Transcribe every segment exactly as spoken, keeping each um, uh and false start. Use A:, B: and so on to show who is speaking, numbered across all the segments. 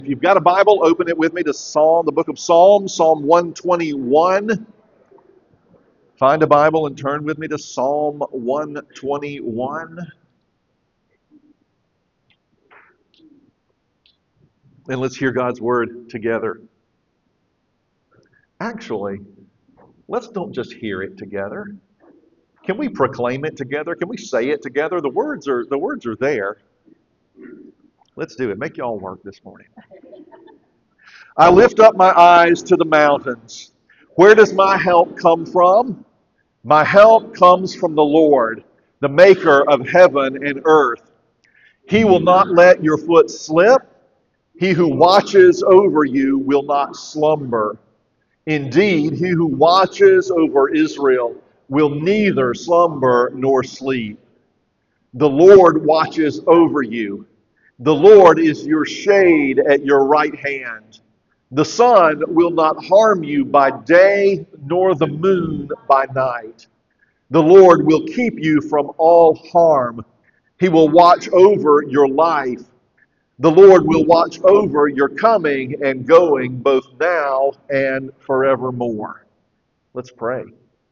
A: If you've got a Bible, open it with me to Psalm, the book of Psalms, Psalm one twenty-one. Find a Bible and turn with me to Psalm one twenty-one. And let's hear God's word together. Actually, let's don't just hear it together. Can we proclaim it together? Can we say it together? The words are the words are there. Let's do it. Make y'all work this morning. I lift up my eyes to the mountains. Where does my help come from? My help comes from the Lord, the maker of heaven and earth. He will not let your foot slip. He who watches over you will not slumber. Indeed, he who watches over Israel will neither slumber nor sleep. The Lord watches over you. The Lord is your shade at your right hand. The sun will not harm you by day, nor the moon by night. The Lord will keep you from all harm. He will watch over your life. The Lord will watch over your coming and going both now and forevermore. Let's pray.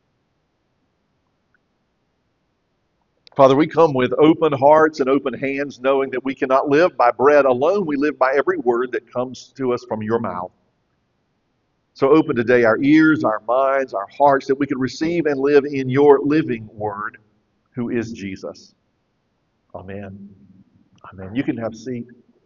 A: Father, we come with open hearts and open hands, knowing that we cannot live by bread alone. We live by every word that comes to us from your mouth. So open today our ears, our minds, our hearts, that we can receive and live in your living word, who is Jesus. Amen. Amen. You can have a seat.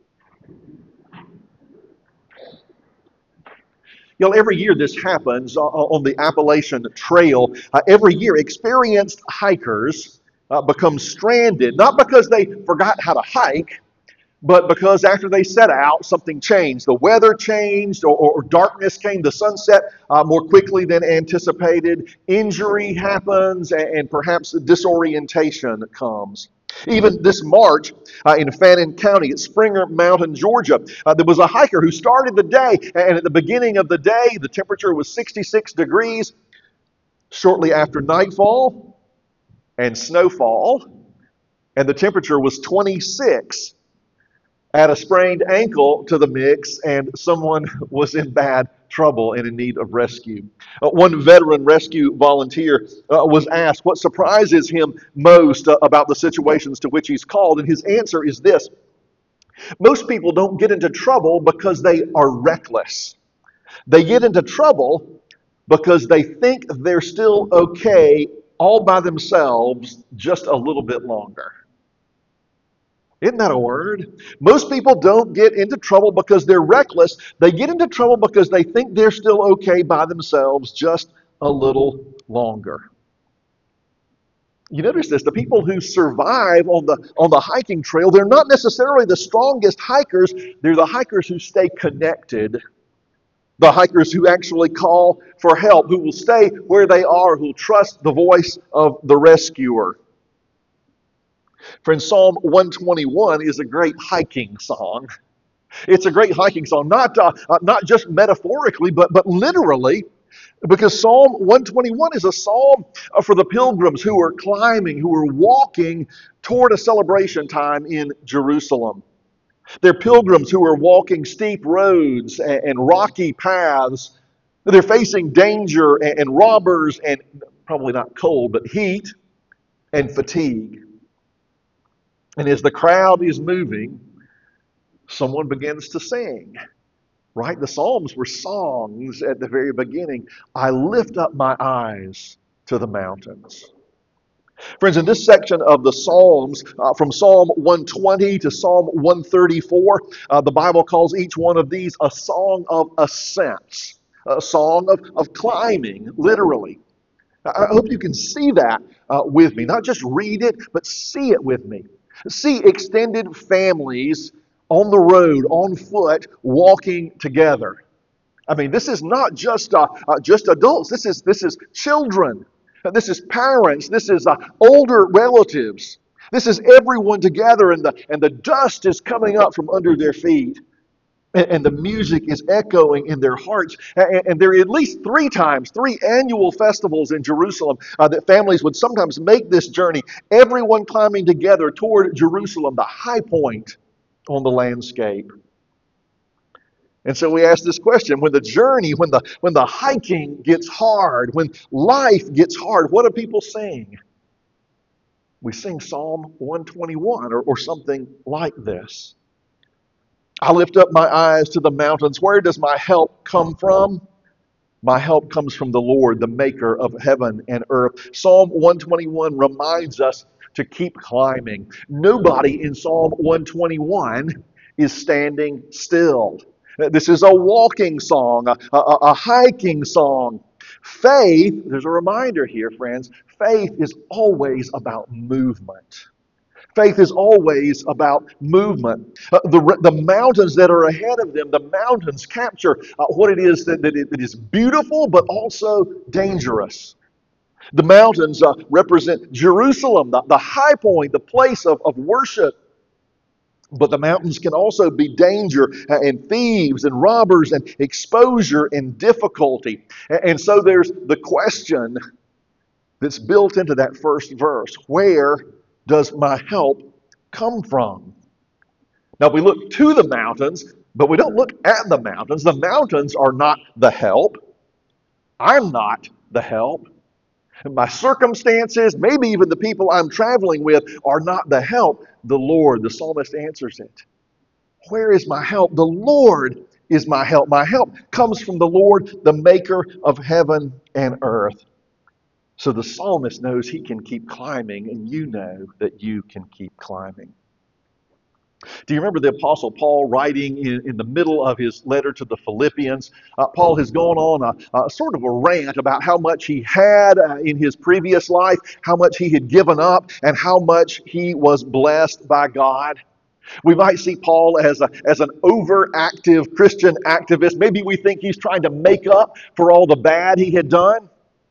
A: You know, every year this happens on the Appalachian Trail. Uh, every year, experienced hikers uh, become stranded, not because they forgot how to hike, but because after they set out, something changed. The weather changed, or, or darkness came, the sunset uh, more quickly than anticipated. Injury happens, and, and perhaps disorientation comes. Even this March uh, in Fannin County at Springer Mountain, Georgia, uh, there was a hiker who started the day, and at the beginning of the day, the temperature was sixty-six degrees. Shortly after nightfall and snowfall, and the temperature was twenty-six. Add a sprained ankle to the mix, and someone was in bad trouble and in need of rescue. Uh, one veteran rescue volunteer uh, was asked what surprises him most uh, about the situations to which he's called, and his answer is this: most people don't get into trouble because they are reckless. They get into trouble because they think they're still okay all by themselves just a little bit longer. Isn't that a word? Most people don't get into trouble because they're reckless. They get into trouble because they think they're still okay by themselves just a little longer. You notice this, the people who survive on the on the hiking trail, they're not necessarily the strongest hikers. They're the hikers who stay connected. The hikers who actually call for help, who will stay where they are, who will trust the voice of the rescuer. Friends, Psalm one twenty-one is a great hiking song. It's a great hiking song, not uh, uh, not just metaphorically, but but literally, because Psalm one twenty-one is a psalm uh, for the pilgrims who are climbing, who are walking toward a celebration time in Jerusalem. They're pilgrims who are walking steep roads and, and rocky paths. They're facing danger and, and robbers and probably not cold, but heat and fatigue. And as the crowd is moving, someone begins to sing. Right? The Psalms were songs at the very beginning. I lift up my eyes to the mountains. Friends, in this section of the Psalms, uh, from Psalm one twenty to Psalm one thirty-four, uh, the Bible calls each one of these a song of ascents, a song of, of climbing, literally. I hope you can see that uh, with me. Not just read it, but see it with me. See extended families on the road, on foot, walking together. I mean, this is not just uh, uh, just adults. This is this is children. This is parents. This is uh, older relatives. This is everyone together, and the and the dust is coming up from under their feet. And the music is echoing in their hearts. And there are at least three times, three annual festivals in Jerusalem uh, that families would sometimes make this journey. Everyone climbing together toward Jerusalem, the high point on the landscape. And so we ask this question, when the journey, when the when the hiking gets hard, when life gets hard, what do people sing? We sing Psalm one twenty-one or, or something like this. I lift up my eyes to the mountains. Where does my help come from? My help comes from the Lord, the maker of heaven and earth. Psalm one twenty-one reminds us to keep climbing. Nobody in Psalm one twenty-one is standing still. This is a walking song, a, a, a hiking song. Faith, there's a reminder here, friends, faith is always about movement. Faith is always about movement. Uh, the, the mountains that are ahead of them, the mountains capture uh, what it is that, that, it, that is beautiful but also dangerous. The mountains uh, represent Jerusalem, the, the high point, the place of, of worship. But the mountains can also be danger uh, and thieves and robbers and exposure and difficulty. And, and so there's the question that's built into that first verse. Where does my help come from? Now we look to the mountains, but we don't look at the mountains. The mountains are not the help. I'm not the help. My circumstances, maybe even the people I'm traveling with, are not the help. The Lord, the psalmist answers it. Where is my help? The Lord is my help. My help comes from the Lord, the maker of heaven and earth. So the psalmist knows he can keep climbing, and you know that you can keep climbing. Do you remember the Apostle Paul writing in, in the middle of his letter to the Philippians? Uh, Paul has gone on a, a sort of a rant about how much he had uh, in his previous life, how much he had given up, and how much he was blessed by God. We might see Paul as, a, as an overactive Christian activist. Maybe we think he's trying to make up for all the bad he had done.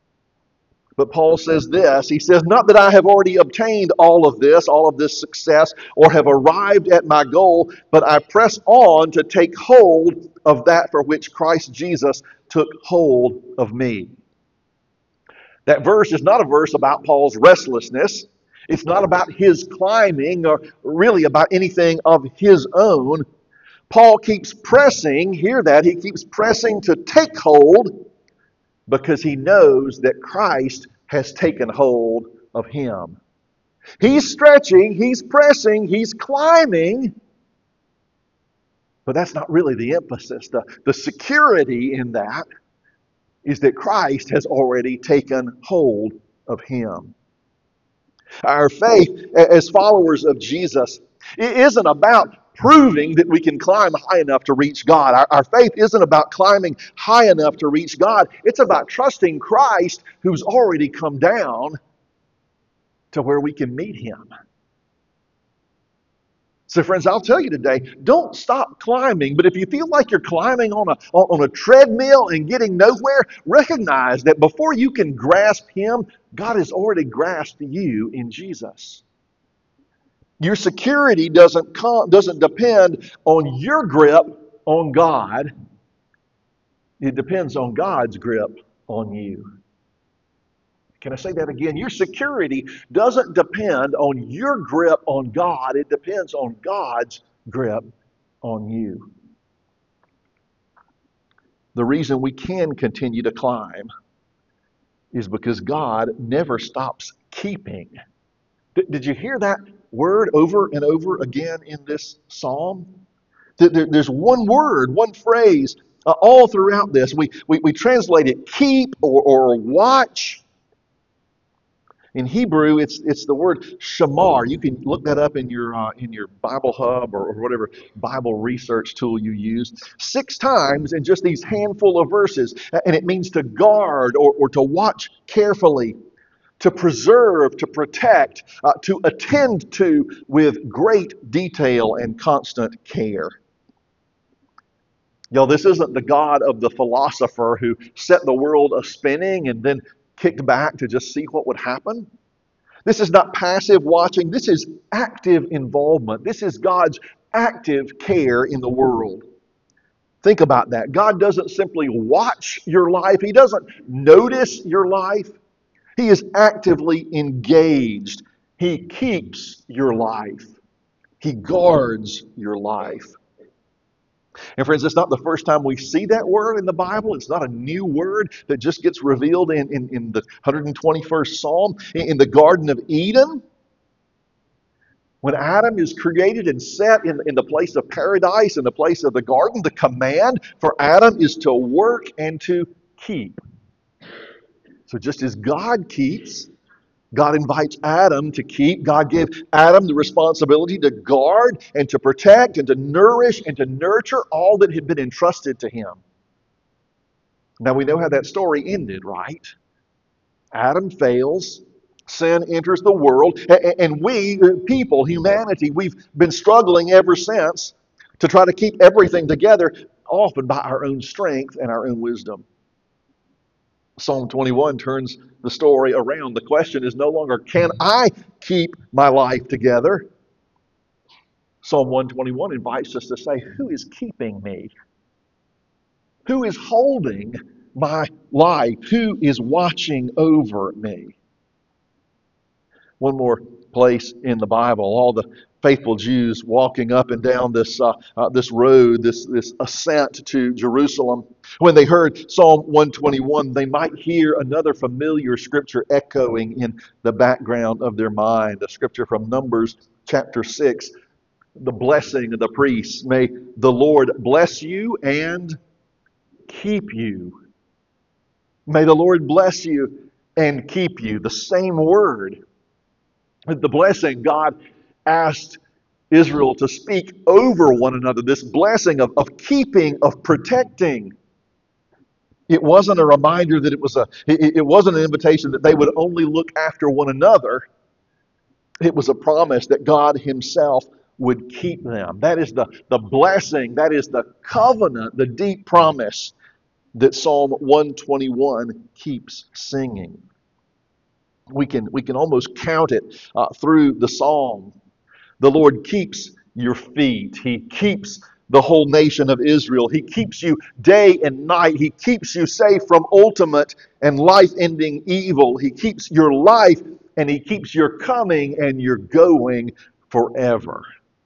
A: But Paul says this, he says, not that I have already obtained all of this, all of this success, or have arrived at my goal, but I press on to take hold of that for which Christ Jesus took hold of me. That verse is not a verse about Paul's restlessness. It's not about his climbing or really about anything of his own. Paul keeps pressing, hear that, he keeps pressing to take hold because he knows that Christ has taken hold of him. He's stretching, he's pressing, he's climbing, but that's not really the emphasis. The, the security in that is that Christ has already taken hold of him. Our faith as followers of Jesus it isn't about proving that we can climb high enough to reach God. Our, our faith isn't about climbing high enough to reach God. It's about trusting Christ who's already come down to where we can meet him. So friends, I'll tell you today, don't stop climbing, but if you feel like you're climbing on a, on a treadmill and getting nowhere, recognize that before you can grasp him, God has already grasped you in Jesus. Your security doesn't come, doesn't depend on your grip on God. It depends on God's grip on you. Can I say that again? Your security doesn't depend on your grip on God. It depends on God's grip on you. The reason we can continue to climb is because God never stops keeping. D- did you hear that word over and over again in this psalm? There, there's one word, one phrase uh, all throughout this. We, we, we translate it keep or, or watch. In Hebrew, it's it's the word shamar. You can look that up in your uh, in your Bible Hub or, or whatever Bible research tool you use. Six times in just these handful of verses, and it means to guard or, or to watch carefully, to preserve, to protect, uh, to attend to with great detail and constant care. You know, this isn't the God of the philosopher who set the world a spinning and then kicked back to just see what would happen. This is not passive watching. This is active involvement. This is God's active care in the world. Think about that. God doesn't simply watch your life. He doesn't notice your life. He is actively engaged. He keeps your life. He guards your life. And friends, it's not the first time we see that word in the Bible. It's not a new word that just gets revealed in, in, in the one hundred twenty-first Psalm. In, in the Garden of Eden, when Adam is created and set in, in the place of paradise, in the place of the garden, the command for Adam is to work and to keep. So just as God keeps, God invites Adam to keep. God gave Adam the responsibility to guard and to protect and to nourish and to nurture all that had been entrusted to him. Now we know how that story ended, right? Adam fails, sin enters the world, and we, people, humanity, we've been struggling ever since to try to keep everything together, often by our own strength and our own wisdom. Psalm twenty-one turns the story around. The question is no longer, can I keep my life together? Psalm one twenty-one invites us to say, who is keeping me? Who is holding my life? Who is watching over me? One more place in the Bible, all the faithful Jews walking up and down this uh, uh, this road, this this ascent to Jerusalem. When they heard Psalm one twenty-one, they might hear another familiar scripture echoing in the background of their mind, a scripture from Numbers chapter six, the blessing of the priests. May the Lord bless you and keep you. May the Lord bless you and keep you. The same word. The blessing God asked Israel to speak over one another, this blessing of, of keeping, of protecting. It wasn't a reminder that it was a, it, it wasn't an invitation that they would only look after one another. It was a promise that God Himself would keep them. That is the, the blessing, that is the covenant, the deep promise that Psalm one twenty-one keeps singing. We can, we can almost count it uh, through the psalm. The Lord keeps your feet. He keeps the whole nation of Israel. He keeps you day and night. He keeps you safe from ultimate and life-ending evil. He keeps your life, and He keeps your coming and your going forever.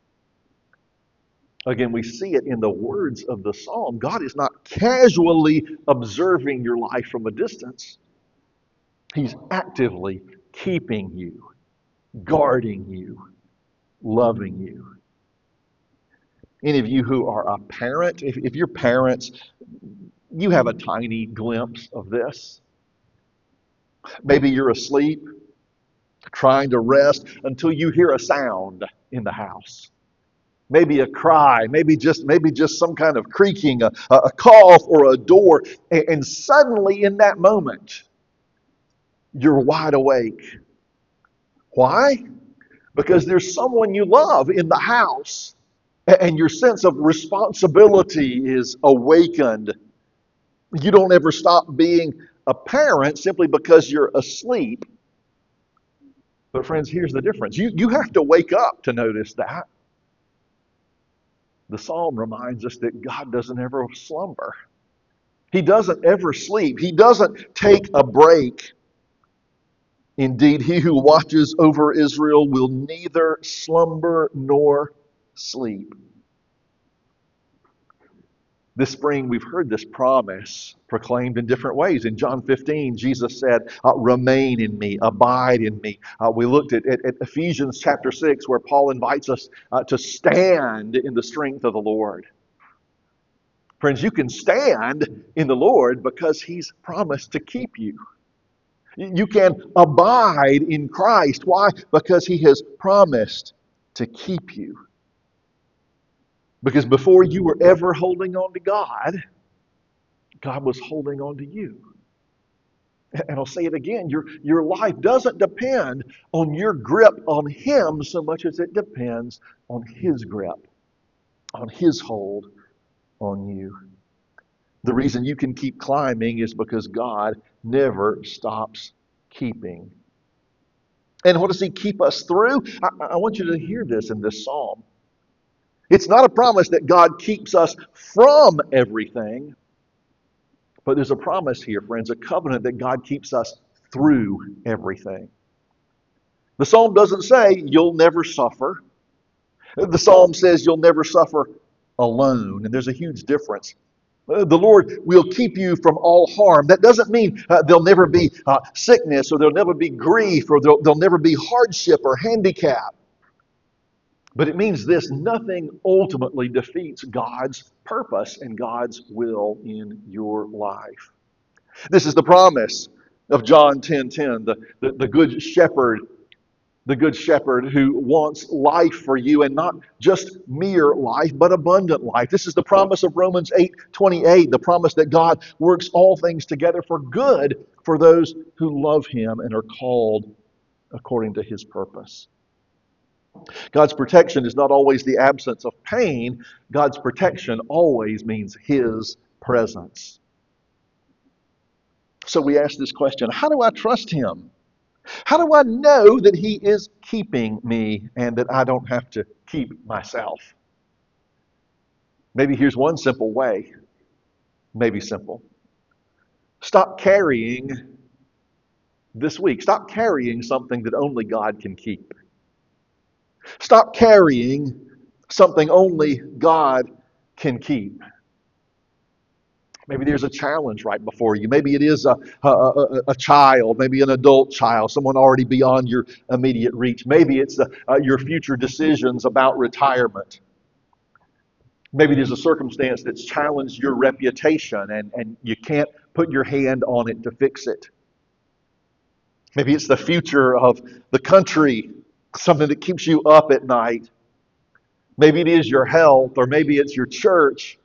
A: Again, we see it in the words of the psalm. God is not casually observing your life from a distance. He's actively keeping you, guarding you, loving you. Any of you who are a parent, if, if you're parents, you have a tiny glimpse of this. Maybe you're asleep, trying to rest until you hear a sound in the house. Maybe a cry, maybe just maybe just some kind of creaking, a, a cough or a door, and, and suddenly in that moment, you're wide awake. Why? Because there's someone you love in the house, and your sense of responsibility is awakened. You don't ever stop being a parent simply because you're asleep. But friends, here's the difference. You, you have to wake up to notice that. The psalm reminds us that God doesn't ever slumber. He doesn't ever sleep. He doesn't take a break. Indeed, He who watches over Israel will neither slumber nor sleep. This spring, we've heard this promise proclaimed in different ways. In John fifteen, Jesus said, uh, remain in me, abide in me. Uh, we looked at, at, at Ephesians chapter six, where Paul invites us uh, to stand in the strength of the Lord. Friends, you can stand in the Lord because He's promised to keep you. You can abide in Christ. Why? Because He has promised to keep you. Because before you were ever holding on to God, God was holding on to you. And I'll say it again, your, your life doesn't depend on your grip on Him so much as it depends on His grip, on His hold on you. The reason you can keep climbing is because God never stops keeping. And what does He keep us through? I, I want you to hear this in this psalm. It's not a promise that God keeps us from everything, but there's a promise here, friends, a covenant that God keeps us through everything. The psalm doesn't say you'll never suffer. The psalm says you'll never suffer alone. And there's a huge difference. Uh, The Lord will keep you from all harm. That doesn't mean uh, there'll never be uh, sickness, or there'll never be grief, or there'll, there'll never be hardship or handicap. But it means this: nothing ultimately defeats God's purpose and God's will in your life. This is the promise of John ten ten, the, the, the good shepherd, the good shepherd who wants life for you, and not just mere life, but abundant life. This is the promise of Romans eight twenty-eight, the promise that God works all things together for good for those who love him and are called according to his purpose. God's protection is not always the absence of pain. God's protection always means his presence. So we ask this question: how do I trust him? How do I know that he is keeping me and that I don't have to keep myself? Maybe here's one simple way. Maybe simple. Stop carrying this week. Stop carrying something that only God can keep. Stop carrying something only God can keep. Maybe there's a challenge right before you. Maybe it is a, a, a, a child, maybe an adult child, someone already beyond your immediate reach. Maybe it's the, uh, your future decisions about retirement. Maybe there's a circumstance that's challenged your reputation, and, and you can't put your hand on it to fix it. Maybe it's the future of the country, something that keeps you up at night. Maybe it is your health, or maybe it's your church.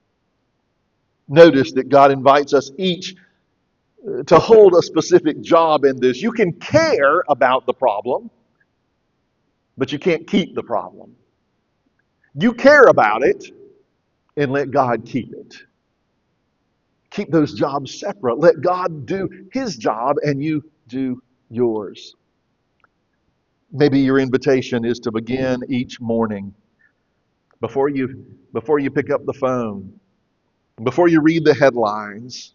A: Notice that God invites us each to hold a specific job in this. You can care about the problem, but you can't keep the problem. You care about it, and let God keep it. Keep those jobs separate. Let God do his job, and you do yours. Maybe your invitation is to begin each morning before you before you pick up the phone, before you read the headlines.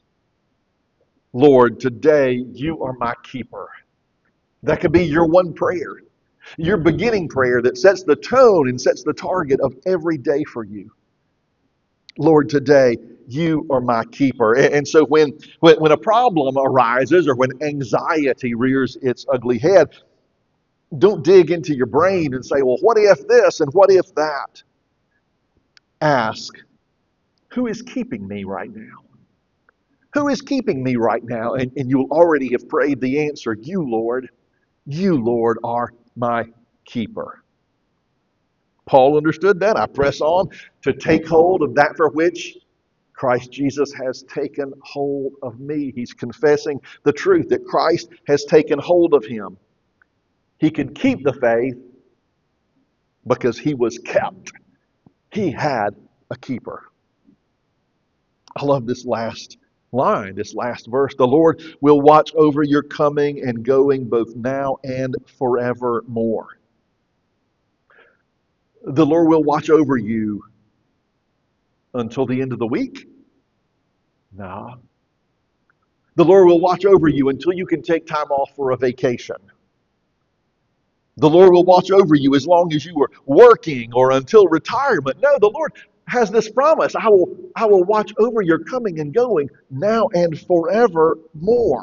A: Lord, today you are my keeper. That could be your one prayer, your beginning prayer that sets the tone and sets the target of every day for you. Lord, today you are my keeper. And, and so when, when when a problem arises, or when anxiety rears its ugly head, don't dig into your brain and say, well, what if this and what if that? Ask, who is keeping me right now? Who is keeping me right now? And, and you'll already have prayed the answer. You, Lord. You, Lord, are my keeper. Paul understood that. I press on to take hold of that for which Christ Jesus has taken hold of me. He's confessing the truth that Christ has taken hold of him. He could keep the faith because he was kept. He had a keeper. I love this last line, this last verse. The Lord will watch over your coming and going both now and forevermore. The Lord will watch over you until the end of the week? No. The Lord will watch over you until you can take time off for a vacation. The Lord will watch over you as long as you are working or until retirement. No, the Lord has this promise. I will, I will watch over your coming and going now and forevermore.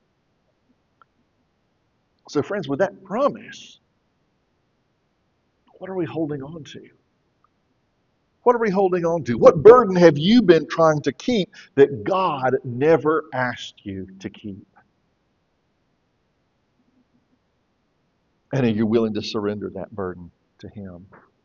A: So, friends, with that promise, what are we holding on to? What are we holding on to? What burden have you been trying to keep that God never asked you to keep? And are you willing to surrender that burden to him?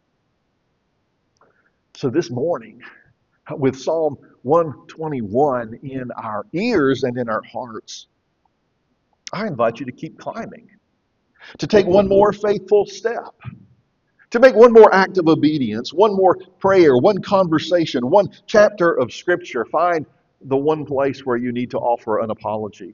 A: So this morning, with Psalm one twenty-one in our ears and in our hearts, I invite you to keep climbing, to take one more faithful step, to make one more act of obedience, one more prayer, one conversation, one chapter of Scripture. Find the one place where you need to offer an apology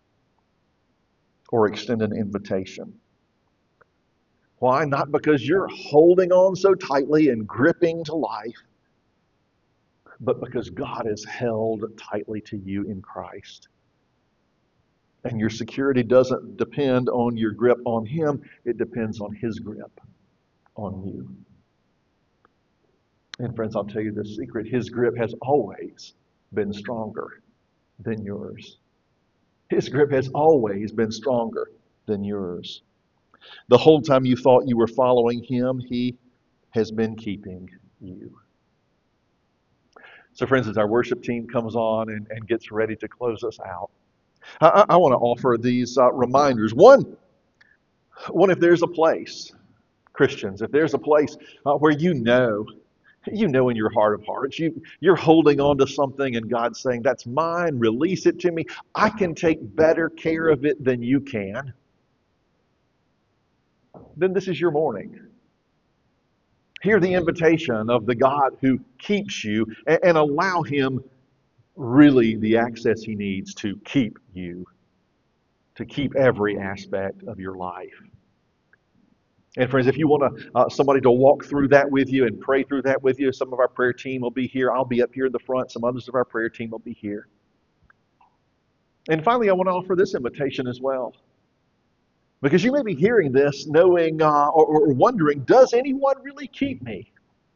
A: or extend an invitation. Why? Not because you're holding on so tightly and gripping to life, but because God is held tightly to you in Christ. And your security doesn't depend on your grip on him, it depends on his grip on you. And friends, I'll tell you the secret. His grip has always been stronger than yours. His grip has always been stronger than yours. The whole time you thought you were following him, he has been keeping you. So, friends, as our worship team comes on and, and gets ready to close us out, I, I want to offer these uh, reminders. One, one, if there's a place, Christians, if there's a place uh, where you know, you know in your heart of hearts, you, you're holding on to something and God's saying, that's mine, release it to me. I can take better care of it than you can. Then this is your morning. Hear the invitation of the God who keeps you and, and allow him really the access he needs to keep you, to keep every aspect of your life. And friends, if you want to, uh, somebody to walk through that with you and pray through that with you, some of our prayer team will be here. I'll be up here in the front. Some others of our prayer team will be here. And finally, I want to offer this invitation as well. Because you may be hearing this knowing uh, or, or wondering, does anyone really keep me?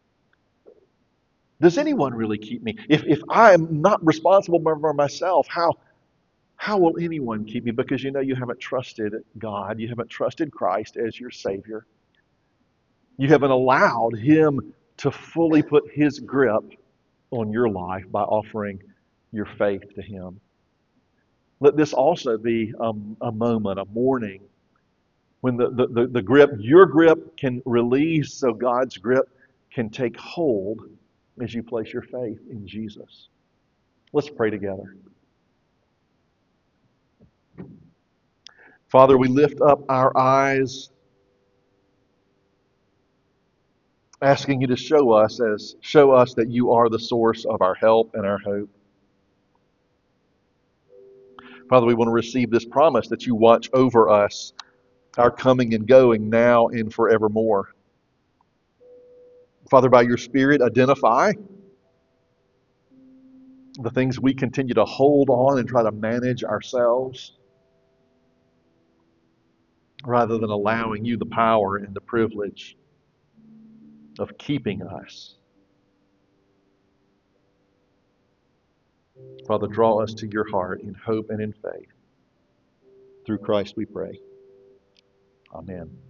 A: Does anyone really keep me? If, if I am not responsible for myself, how, how will anyone keep me? Because you know you haven't trusted God. You haven't trusted Christ as your Savior. You haven't allowed him to fully put his grip on your life by offering your faith to him. Let this also be um, a moment, a morning, when the, the, the, the grip, your grip can release so God's grip can take hold as you place your faith in Jesus. Let's pray together. Father, we lift up our eyes, asking you to show us as show us that you are the source of our help and our hope. Father, we want to receive this promise that you watch over us, our coming and going now and forevermore. Father, by your Spirit, identify the things we continue to hold on and try to manage ourselves, rather than allowing you the power and the privilege of keeping us. Father, draw us to your heart in hope and in faith. Through Christ we pray. Amen.